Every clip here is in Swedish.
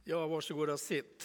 Ja, varsågod och sitt.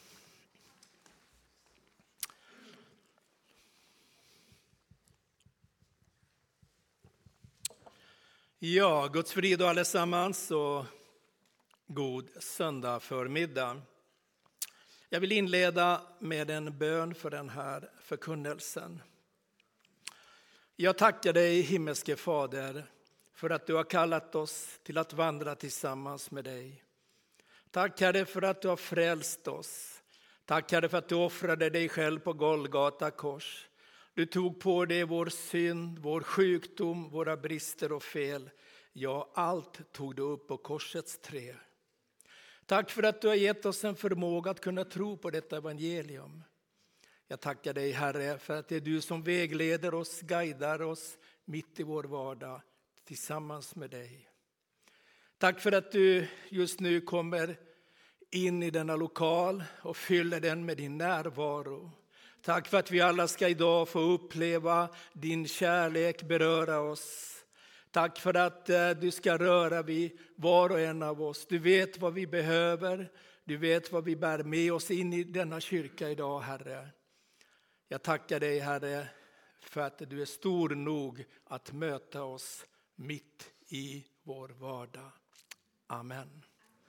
Ja, Guds frid och allesammans och god söndag förmiddag. Jag vill inleda med en bön för den här förkunnelsen. Jag tackar dig, himmelske Fader, för att du har kallat oss till att vandra tillsammans med dig. Tack Herre för att du har frälst oss. Tack Herre för att du offrade dig själv på Golgata kors. Du tog på dig vår synd, vår sjukdom, våra brister och fel. Ja, allt tog du upp på korsets trä. Tack för att du har gett oss en förmåga att kunna tro på detta evangelium. Jag tackar dig Herre för att det är du som vägleder oss, guidar oss mitt i vår vardag tillsammans med dig. Tack för att du just nu kommer in i denna lokal och fyller den med din närvaro. Tack för att vi alla ska idag få uppleva din kärlek beröra oss. Tack för att du ska röra vid var och en av oss. Du vet vad vi behöver. Du vet vad vi bär med oss in i denna kyrka idag, Herre. Jag tackar dig, Herre, för att du är stor nog att möta oss mitt i vår vardag. Amen.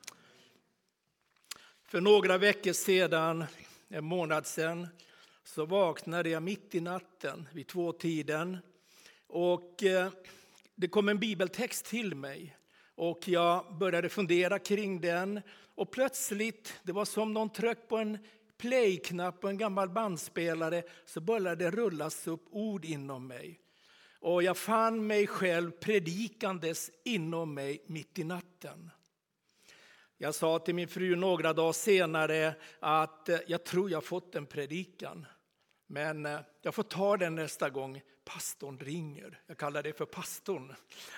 För några veckor sedan, en månad sedan, så vaknade jag mitt i natten vid 2-tiden. Och det kom en bibeltext till mig. Och jag började fundera kring den. Och plötsligt, det var som någon tryckte på en play-knapp på en gammal bandspelare, så började det rullas upp ord inom mig. Och jag fann mig själv predikandes inom mig mitt i natten. Jag sa till min fru några dagar senare att jag tror jag fått en predikan. Men jag får ta den nästa gång pastorn ringer. Jag kallar det för pastorn.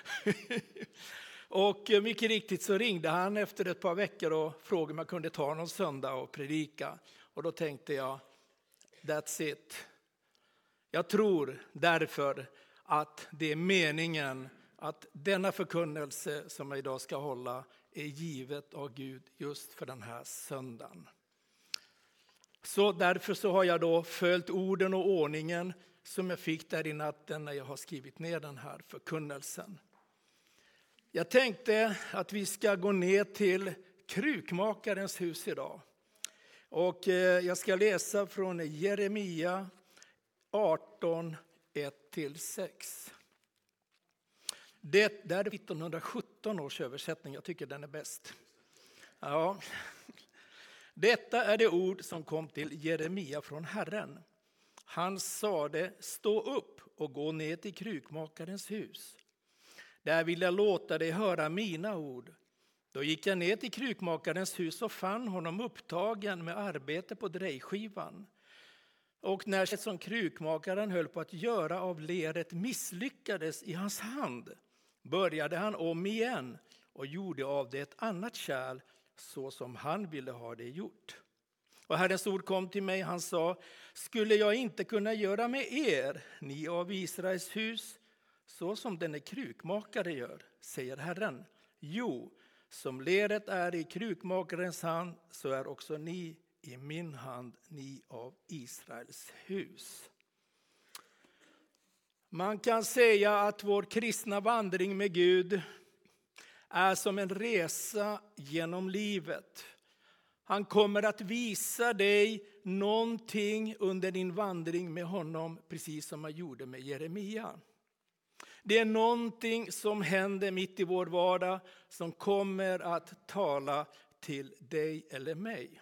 Och mycket riktigt så ringde han efter ett par veckor och frågade om jag kunde ta någon söndag och predika. Och då tänkte jag, that's it. Jag tror därför att det är meningen att denna förkunnelse som jag idag ska hålla är givet av Gud just för den här söndagen. Så därför så har jag då följt orden och ordningen som jag fick där i natten när jag har skrivit ner den här förkunnelsen. Jag tänkte att vi ska gå ner till krukmakarens hus idag. Och jag ska läsa från Jeremia 18, 1-6. Det där är 1917 års översättning, jag tycker den är bäst. Ja. Detta är det ord som kom till Jeremia från Herren. Han sade, stå upp och gå ner till krukmakarens hus. Där vill jag låta dig höra mina ord. Då gick jag ner till krukmakarens hus och fann honom upptagen med arbete på drejskivan. Och när det som krukmakaren höll på att göra av leret misslyckades i hans hand, började han om igen och gjorde av det ett annat kärl så som han ville ha det gjort. Och Herrens ord kom till mig, han sa, skulle jag inte kunna göra med er, ni av Israels hus, så som denne krukmakare gör, säger Herren. Jo, som leret är i krukmakarens hand, så är också ni i min hand, ni av Israels hus. Man kan säga att vår kristna vandring med Gud är som en resa genom livet. Han kommer att visa dig någonting under din vandring med honom, precis som han gjorde med Jeremia. Det är någonting som händer mitt i vår vardag som kommer att tala till dig eller mig.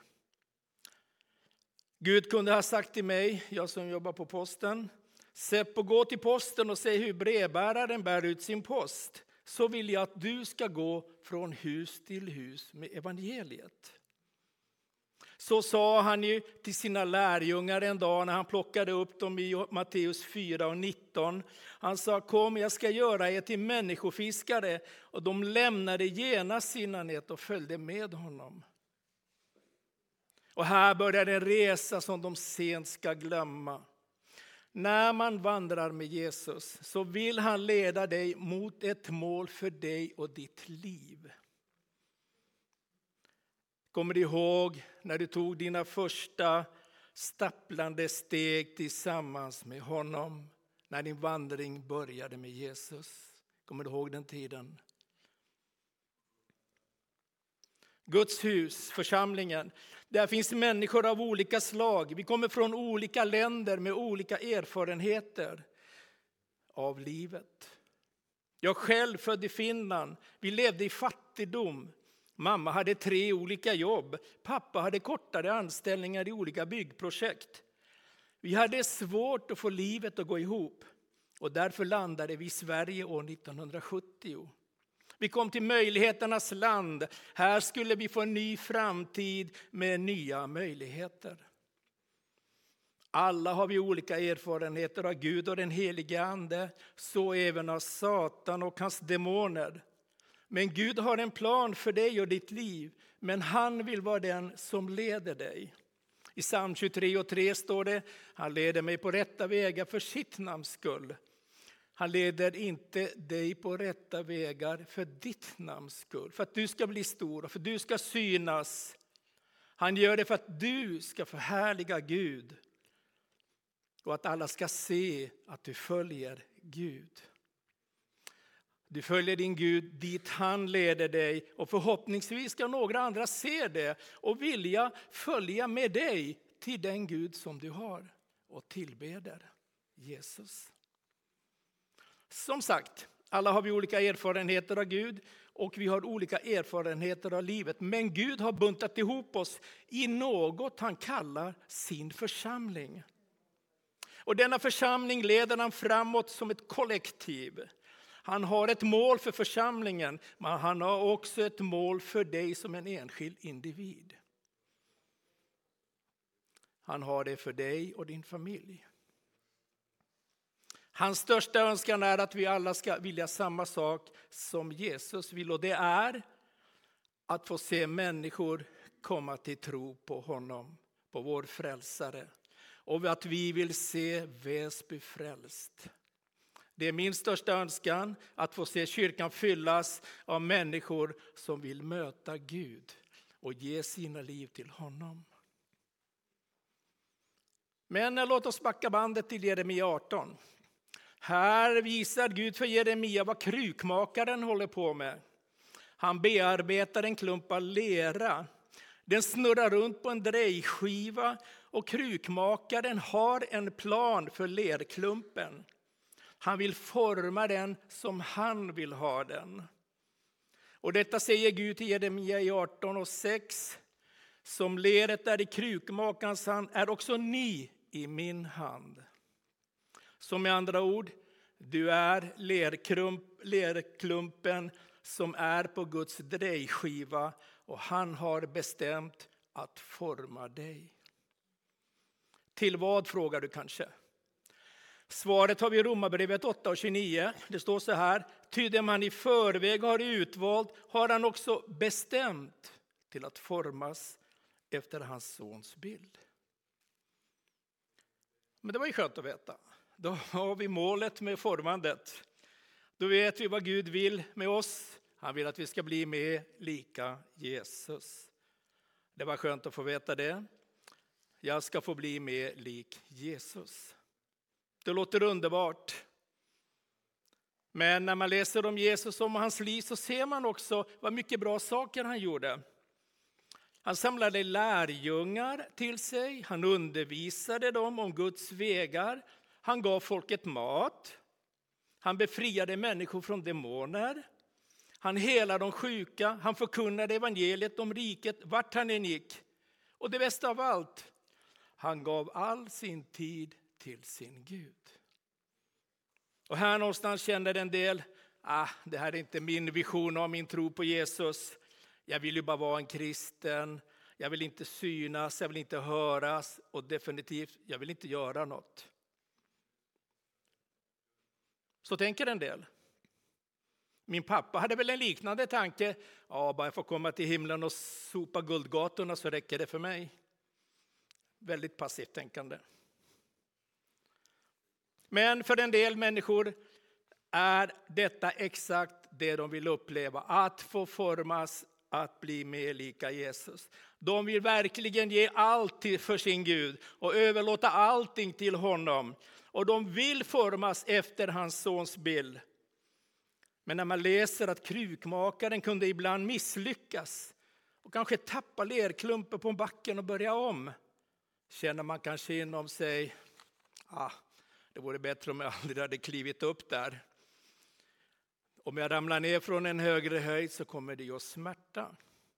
Gud kunde ha sagt till mig, jag som jobbar på posten, Seppo, gå till posten och se hur brevbäraren bär ut sin post. Så vill jag att du ska gå från hus till hus med evangeliet. Så sa han ju till sina lärjungar en dag när han plockade upp dem i Matteus 4:19. Han sa, kom jag ska göra er till människofiskare. Och de lämnade genast sina nät och följde med honom. Och här börjar en resa som de sent ska glömma. När man vandrar med Jesus så vill han leda dig mot ett mål för dig och ditt liv. Kommer du ihåg när du tog dina första stapplande steg tillsammans med honom? När din vandring började med Jesus. Kommer du ihåg den tiden? Guds hus, församlingen. Där finns människor av olika slag. Vi kommer från olika länder med olika erfarenheter av livet. Jag själv född i Finland. Vi levde i fattigdom. Mamma hade 3 olika jobb. Pappa hade kortare anställningar i olika byggprojekt. Vi hade svårt att få livet att gå ihop. Och därför landade vi i Sverige år 1970. Vi kom till möjligheternas land. Här skulle vi få en ny framtid med nya möjligheter. Alla har vi olika erfarenheter av Gud och den helige ande. Så även av Satan och hans demoner. Men Gud har en plan för dig och ditt liv. Men han vill vara den som leder dig. I psalm 23:3 står det: han leder mig på rätta vägar för sitt namns skull. Han leder inte dig på rätta vägar för ditt namns skull. För att du ska bli stor och för att du ska synas. Han gör det för att du ska förhärliga Gud. Och att alla ska se att du följer Gud. Du följer din Gud dit han leder dig. Och förhoppningsvis ska några andra se det och vilja följa med dig till den Gud som du har och tillbeder, Jesus. Som sagt, alla har vi olika erfarenheter av Gud och vi har olika erfarenheter av livet. Men Gud har buntat ihop oss i något han kallar sin församling. Och denna församling leder han framåt som ett kollektiv. Han har ett mål för församlingen, men han har också ett mål för dig som en enskild individ. Han har det för dig och din familj. Hans största önskan är att vi alla ska vilja samma sak som Jesus vill. Och det är att få se människor komma till tro på honom, på vår frälsare. Och att vi vill se Väsby frälst. Det är min största önskan att få se kyrkan fyllas av människor som vill möta Gud och ge sina liv till honom. Men låt oss backa bandet till Jeremia 18. Här visar Gud för Jeremia vad krukmakaren håller på med. Han bearbetar en klump av lera. Den snurrar runt på en drejskiva och krukmakaren har en plan för lerklumpen. Han vill forma den som han vill ha den. Och detta säger Gud till Jeremia i 18:6. Som leret är i krukmakarens hand är också ni i min hand. Som med andra ord, du är lerklumpen som är på Guds drejskiva och han har bestämt att forma dig. Till vad, frågar du kanske? Svaret har vi i Romarbrevet 8:29. Det står så här: ty det man i förväg har utvalt har han också bestämt till att formas efter hans sons bild. Men det var ju skönt att veta. Då har vi målet med formandet. Då vet vi vad Gud vill med oss. Han vill att vi ska bli mer lika Jesus. Det var skönt att få veta det. Jag ska få bli mer lik Jesus. Det låter underbart. Men när man läser om Jesus och om hans liv så ser man också vad mycket bra saker han gjorde. Han samlade lärjungar till sig. Han undervisade dem om Guds vägar. Han gav folket mat. Han befriade människor från demoner. Han helade de sjuka. Han förkunnade evangeliet om riket vart han än gick. Och det bästa av allt, han gav all sin tid till sin Gud. Och här någonstans känner en del, det här är inte min vision av min tro på Jesus. Jag vill ju bara vara en kristen. Jag vill inte synas, jag vill inte höras och definitivt, jag vill inte göra något. Så tänker en del. Min pappa hade väl en liknande tanke. Bara jag får komma till himlen och sopa guldgatorna så räcker det för mig. Väldigt passivt tänkande. Men för en del människor är detta exakt det de vill uppleva. Att få formas att bli mer lika Jesus. De vill verkligen ge allt för sin Gud och överlåta allting till honom. Och de vill formas efter hans sons bild. Men när man läser att krukmakaren kunde ibland misslyckas och kanske tappa lerklumpen på backen och börja om, känner man kanske inom sig, det vore bättre om jag aldrig hade klivit upp där. Om jag ramlar ner från en högre höjd så kommer det att smärta.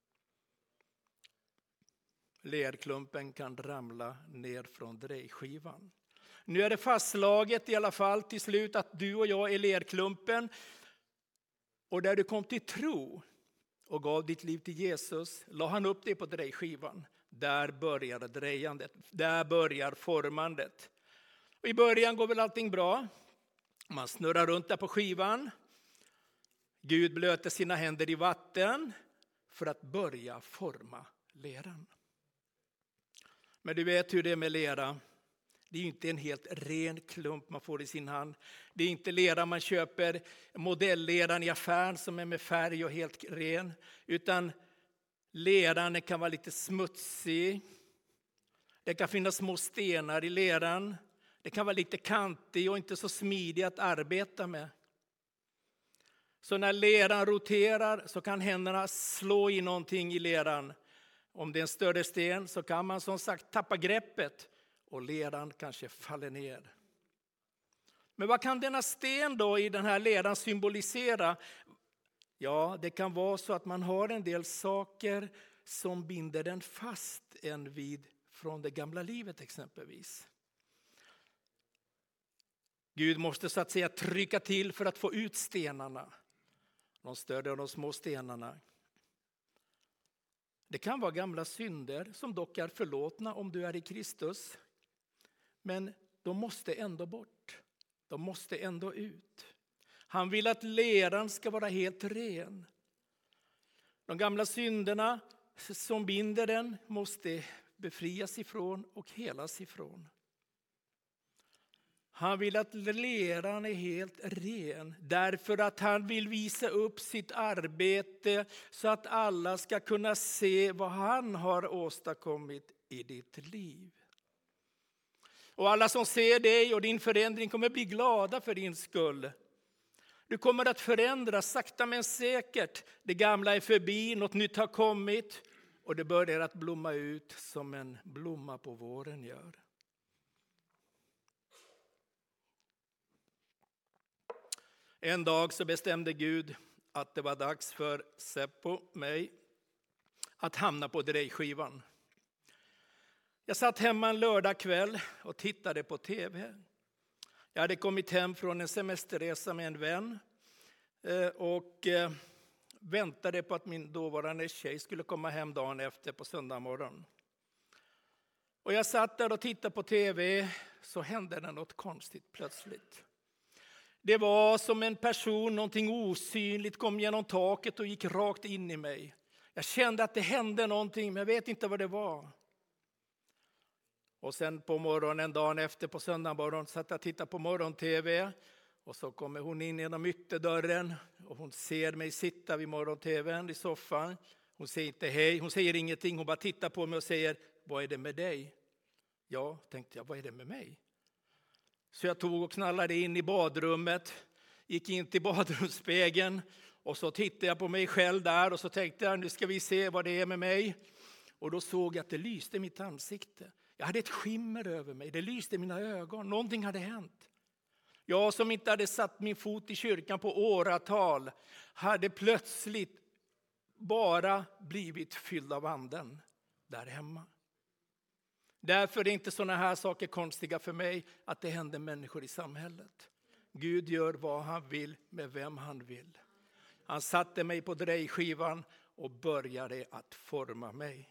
Lerklumpen kan ramla ner från drejskivan. Nu är det fastslaget i alla fall till slut att du och jag är lerklumpen. Och där du kom till tro och gav ditt liv till Jesus, la han upp dig på drejskivan. Där börjar drejandet, där börjar formandet. Och i början går väl allting bra. Man snurrar runt där på skivan. Gud blöter sina händer i vatten för att börja forma leran. Men du vet hur det är med lera. Det är ju inte en helt ren klump man får i sin hand. Det är inte lera man köper, modellleran i affären som är med färg och helt ren. Utan leran kan vara lite smutsig. Det kan finnas små stenar i leran. Det kan vara lite kantig och inte så smidig att arbeta med. Så när leran roterar så kan händerna slå i någonting i leran. Om det är en större sten så kan man som sagt tappa greppet och leran kanske faller ner. Men vad kan denna sten då i den här leran symbolisera? Ja, det kan vara så att man har en del saker som binder den fast en vid från det gamla livet exempelvis. Gud måste så att säga trycka till för att få ut stenarna. De större och de små stenarna. Det kan vara gamla synder som dock är förlåtna om du är i Kristus. Men de måste ändå bort. De måste ändå ut. Han vill att leran ska vara helt ren. De gamla synderna som binder den måste befrias ifrån och helas ifrån. Han vill att leran är helt ren därför att han vill visa upp sitt arbete så att alla ska kunna se vad han har åstadkommit i ditt liv. Och alla som ser dig och din förändring kommer bli glada för din skull. Du kommer att förändras sakta men säkert. Det gamla är förbi, något nytt har kommit och det börjar att blomma ut som en blomma på våren gör. En dag så bestämde Gud att det var dags för Seppo, mig, att hamna på drejskivan. Jag satt hemma en lördagkväll och tittade på tv. Jag hade kommit hem från en semesterresa med en vän och väntade på att min dåvarande tjej skulle komma hem dagen efter på söndag morgon. Och jag satt där och tittade på tv, så hände det något konstigt plötsligt. Det var som en person, någonting osynligt kom genom taket och gick rakt in i mig. Jag kände att det hände någonting, men jag vet inte vad det var. Och sen på morgonen, dagen efter på söndag morgon, satt jag och tittade på morgon-tv. Och så kommer hon in genom ytterdörren och hon ser mig sitta vid morgon-tvn i soffan. Hon säger inte hej, hon säger ingenting, hon bara tittar på mig och säger, vad är det med dig? Ja, tänkte jag, vad är det med mig? Så jag tog och knallade in i badrummet, gick in till badrumsspegeln och så tittade jag på mig själv där och så tänkte jag, nu ska vi se vad det är med mig. Och då såg jag att det lyste i mitt ansikte. Jag hade ett skimmer över mig, det lyste i mina ögon, någonting hade hänt. Jag som inte hade satt min fot i kyrkan på åratal hade plötsligt bara blivit fylld av anden där hemma. Därför är inte sådana här saker konstiga för mig att det händer människor i samhället. Gud gör vad han vill med vem han vill. Han satte mig på drejskivan och började att forma mig.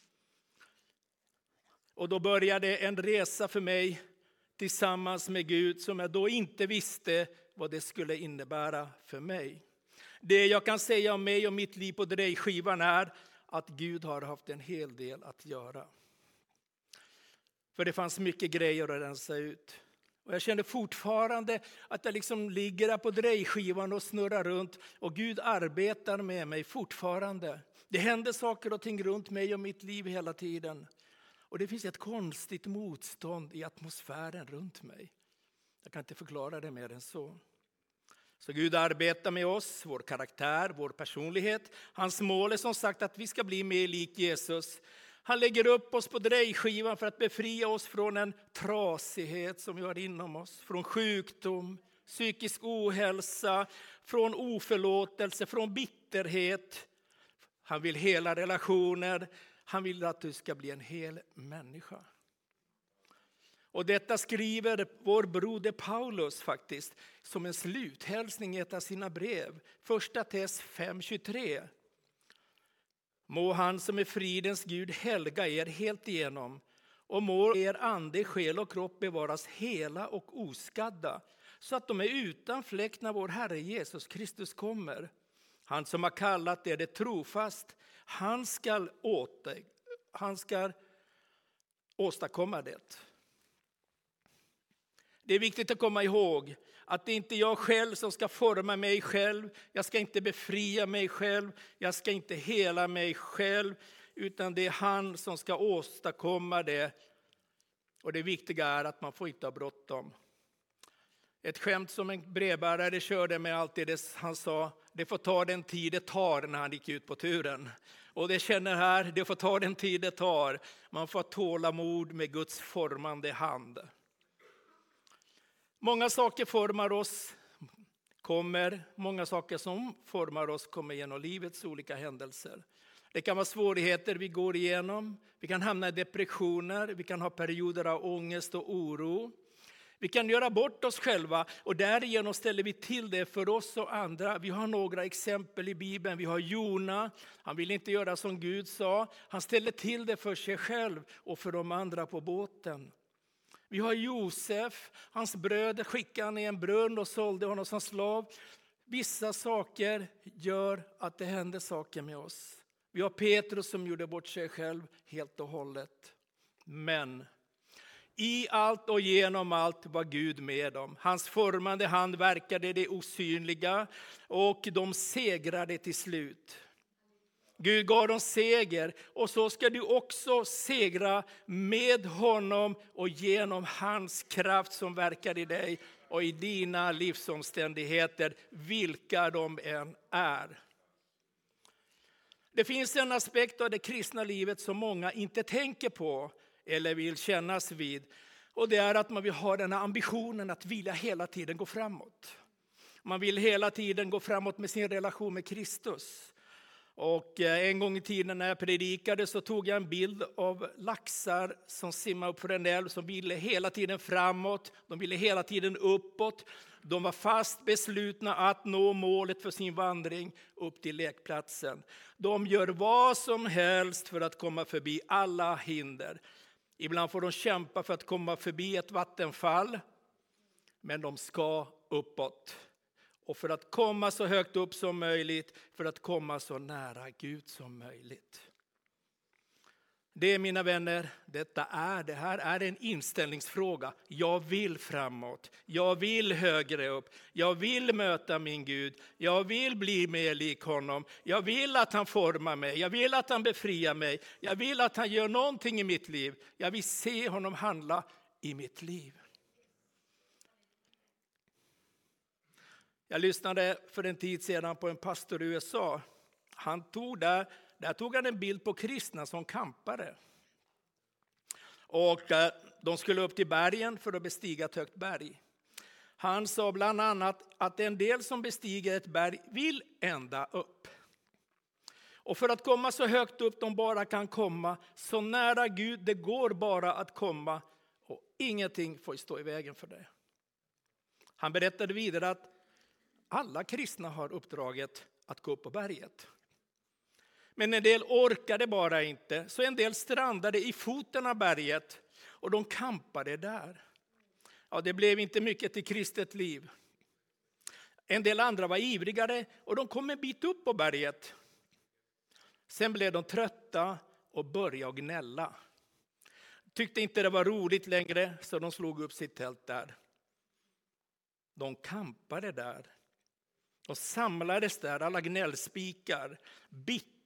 Och då började en resa för mig tillsammans med Gud som jag då inte visste vad det skulle innebära för mig. Det jag kan säga om mig och mitt liv på drejskivan är att Gud har haft en hel del att göra. För det fanns mycket grejer att rensa ut. Och jag kände fortfarande att jag liksom ligger där på drejskivan och snurrar runt. Och Gud arbetar med mig fortfarande. Det händer saker och ting runt mig och mitt liv hela tiden. Och det finns ett konstigt motstånd i atmosfären runt mig. Jag kan inte förklara det mer än så. Så Gud arbetar med oss, vår karaktär, vår personlighet. Hans mål är som sagt att vi ska bli mer lik Jesus. Han lägger upp oss på drejskivan för att befria oss från en trasighet som vi har inom oss. Från sjukdom, psykisk ohälsa, från oförlåtelse, från bitterhet. Han vill hela relationer. Han vill att du ska bli en hel människa. Och detta skriver vår broder Paulus faktiskt som en sluthälsning i ett av sina brev. Första Tess 5:23. Må han som är fridens Gud helga er helt igenom och må er ande, själ och kropp bevaras hela och oskadda så att de är utan fläck när vår Herre Jesus Kristus kommer. Han som har kallat er det trofast, han ska åstadkomma det. Det är viktigt att komma ihåg att det inte är jag själv som ska forma mig själv. Jag ska inte befria mig själv. Jag ska inte hela mig själv. Utan det är han som ska åstadkomma det. Och det viktiga är att man får inte ha bråttom. Ett skämt som en brevbärare körde med alltid det han sa. Det får ta den tid det tar när han gick ut på turen. Och det känner här, det får ta den tid det tar. Man får tålamod med Guds formande hand. Många saker formar oss, många saker som formar oss kommer genom livets olika händelser. Det kan vara svårigheter vi går igenom, vi kan hamna i depressioner, vi kan ha perioder av ångest och oro. Vi kan göra bort oss själva och därigenom ställer vi till det för oss och andra. Vi har några exempel i Bibeln. Vi har Jona, han ville inte göra som Gud sa. Han ställde till det för sig själv och för de andra på båten. Vi har Josef, hans bröder skickade han i en brunn och sålde honom som slav. Vissa saker gör att det händer saker med oss. Vi har Petrus som gjorde bort sig själv helt och hållet. Men i allt och genom allt var Gud med dem. Hans formande hand verkade det osynliga och de segrade till slut. Gud gav dem seger och så ska du också segra med honom och genom hans kraft som verkar i dig och i dina livsomständigheter, vilka de än är. Det finns en aspekt av det kristna livet som många inte tänker på eller vill kännas vid. Och det är att man vill ha den här ambitionen att vilja hela tiden gå framåt. Man vill hela tiden gå framåt med sin relation med Kristus. Och en gång i tiden när jag predikade så tog jag en bild av laxar som simmar upp för en älv som ville hela tiden framåt. De ville hela tiden uppåt. De var fast beslutna att nå målet för sin vandring upp till lekplatsen. De gör vad som helst för att komma förbi alla hinder. Ibland får de kämpa för att komma förbi ett vattenfall. Men de ska uppåt. Och för att komma så högt upp som möjligt, för att komma så nära Gud som möjligt. Det mina vänner, det här är en inställningsfråga. Jag vill framåt, jag vill högre upp, jag vill möta min Gud, jag vill bli mer lik honom. Jag vill att han formar mig, jag vill att han befriar mig, jag vill att han gör någonting i mitt liv. Jag vill se honom handla i mitt liv. Jag lyssnade för en tid sedan på en pastor i USA. Där tog han en bild på kristna som kampare. Och de skulle upp till bergen för att bestiga ett högt berg. Han sa bland annat att en del som bestiger ett berg vill ända upp. Och för att komma så högt upp de bara kan komma, så nära Gud det går bara att komma. Och ingenting får stå i vägen för det. Han berättade vidare att alla kristna har uppdraget att gå upp på berget. Men en del orkade bara inte, så en del strandade i foten av berget och de kampade där. Ja, det blev inte mycket till kristet liv. En del andra var ivrigare och de kom en bit upp på berget. Sen blev de trötta och började gnälla. Tyckte inte det var roligt längre så de slog upp sitt tält där. De kampade där. De samlades där, alla gnällspikar,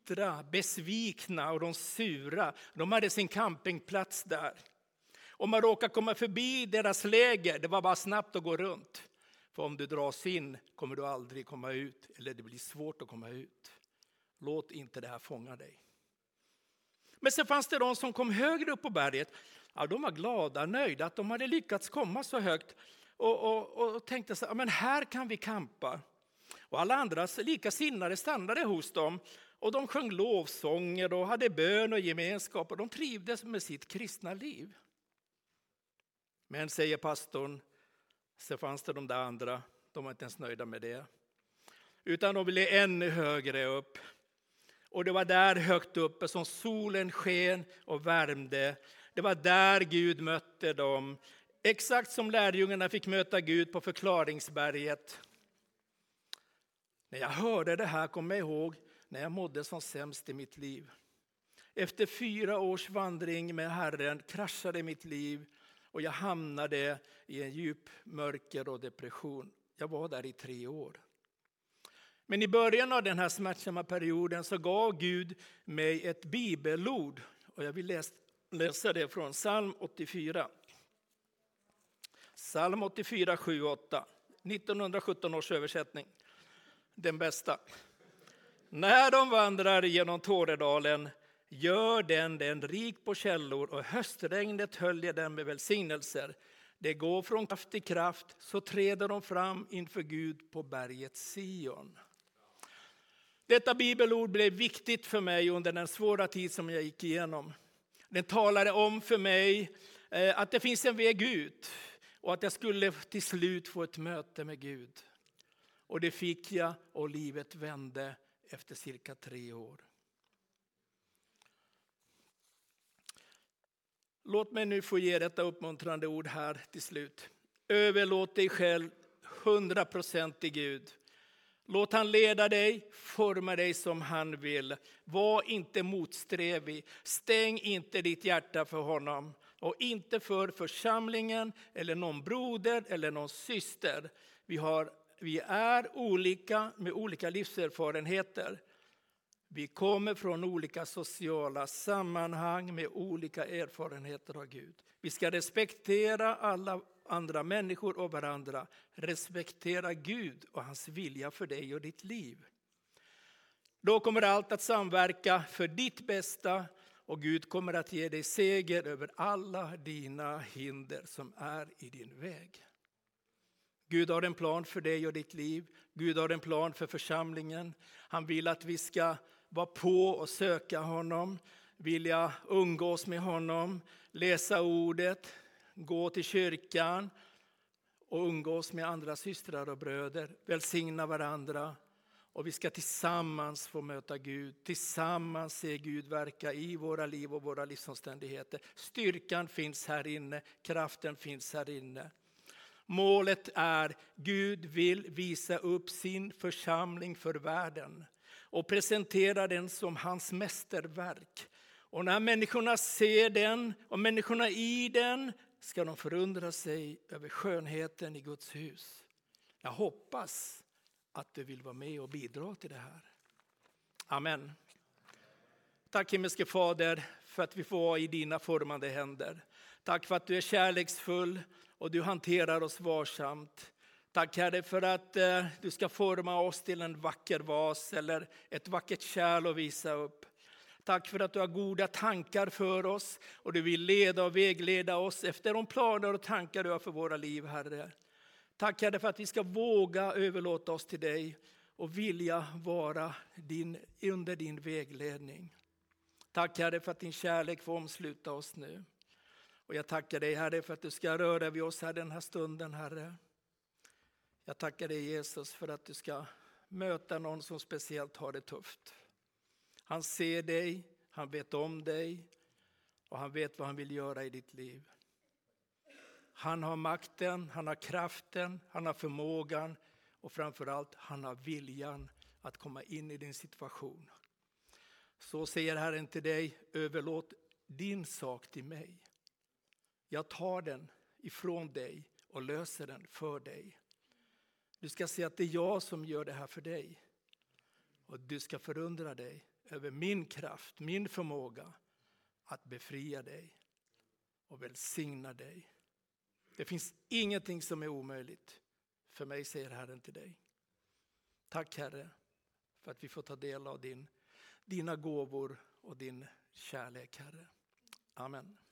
bittra, besvikna och de sura. De hade sin campingplats där. Om man råkar komma förbi deras läger, det var bara snabbt att gå runt. För om du dras in kommer du aldrig komma ut, eller det blir svårt att komma ut. Låt inte det här fånga dig. Men sen fanns det de som kom högre upp på berget. Ja, de var glada, nöjda att de hade lyckats komma så högt. Och tänkte så här, men här kan vi kampa. Och alla andra likasinnade stannade hos dem. Och de sjöng lovsånger och hade bön och gemenskap. Och de trivdes med sitt kristna liv. Men säger pastorn, så fanns det de där andra. De var inte ens nöjda med det. Utan de ville ännu högre upp. Och det var där högt uppe som solen sken och värmde. Det var där Gud mötte dem. Exakt som lärjungarna fick möta Gud på förklaringsberget. När jag hörde det här kom jag ihåg när jag mådde som sämst i mitt liv. Efter 4 års vandring med Herren kraschade mitt liv. Och jag hamnade i en djup mörker och depression. Jag var där i 3 år. Men i början av den här smärtsamma perioden så gav Gud mig ett bibelord. Och jag vill läsa det från psalm 84. Psalm 84, 7, 8. 1917 års översättning. Den bästa. När de vandrar genom Tåredalen gör den rik på källor och höstregnet höljer den med välsignelser. Det går från kraft till kraft så träder de fram inför Gud på berget Sion. Detta bibelord blev viktigt för mig under den svåra tid som jag gick igenom. Den talade om för mig att det finns en väg ut och att jag skulle till slut få ett möte med Gud. Och det fick jag och livet vände efter cirka 3 år. Låt mig nu få ge detta uppmuntrande ord här till slut. Överlåt dig själv 100% till Gud. Låt han leda dig, forma dig som han vill. Var inte motsträvig. Stäng inte ditt hjärta för honom. Och inte för församlingen eller någon broder eller någon syster. Vi är olika med olika livserfarenheter. Vi kommer från olika sociala sammanhang med olika erfarenheter av Gud. Vi ska respektera alla andra människor och varandra. Respektera Gud och hans vilja för dig och ditt liv. Då kommer allt att samverka för ditt bästa och Gud kommer att ge dig seger över alla dina hinder som är i din väg. Gud har en plan för dig och ditt liv. Gud har en plan för församlingen. Han vill att vi ska vara på och söka honom. Vilja umgås med honom. Läsa ordet. Gå till kyrkan. Och umgås med andra systrar och bröder. Välsigna varandra. Och vi ska tillsammans få möta Gud. Tillsammans se Gud verka i våra liv och våra livsomständigheter. Styrkan finns här inne. Kraften finns här inne. Målet är Gud vill visa upp sin församling för världen och presentera den som hans mästerverk. Och när människorna ser den och människorna i den ska de förundra sig över skönheten i Guds hus. Jag hoppas att du vill vara med och bidra till det här. Amen. Tack himmelske Fader för att vi får vara i dina formande händer. Tack för att du är kärleksfull och du hanterar oss varsamt. Tack Herre för att du ska forma oss till en vacker vas eller ett vackert kärl att visa upp. Tack för att du har goda tankar för oss och du vill leda och vägleda oss efter de planer och tankar du har för våra liv, Herre. Tack Herre för att vi ska våga överlåta oss till dig och vilja vara under din vägledning. Tack Herre för att din kärlek får omsluta oss nu. Och jag tackar dig Herre för att du ska röra vid oss här den här stunden, Herre. Jag tackar dig Jesus för att du ska möta någon som speciellt har det tufft. Han ser dig, han vet om dig och han vet vad han vill göra i ditt liv. Han har makten, han har kraften, han har förmågan och framförallt han har viljan att komma in i din situation. Så säger Herren till dig, överlåt din sak till mig. Jag tar den ifrån dig och löser den för dig. Du ska se att det är jag som gör det här för dig. Och du ska förundra dig över min kraft, min förmåga att befria dig och välsigna dig. Det finns ingenting som är omöjligt för mig, säger Herren till dig. Tack Herre för att vi får ta del av dina gåvor och din kärlek, Herre. Amen.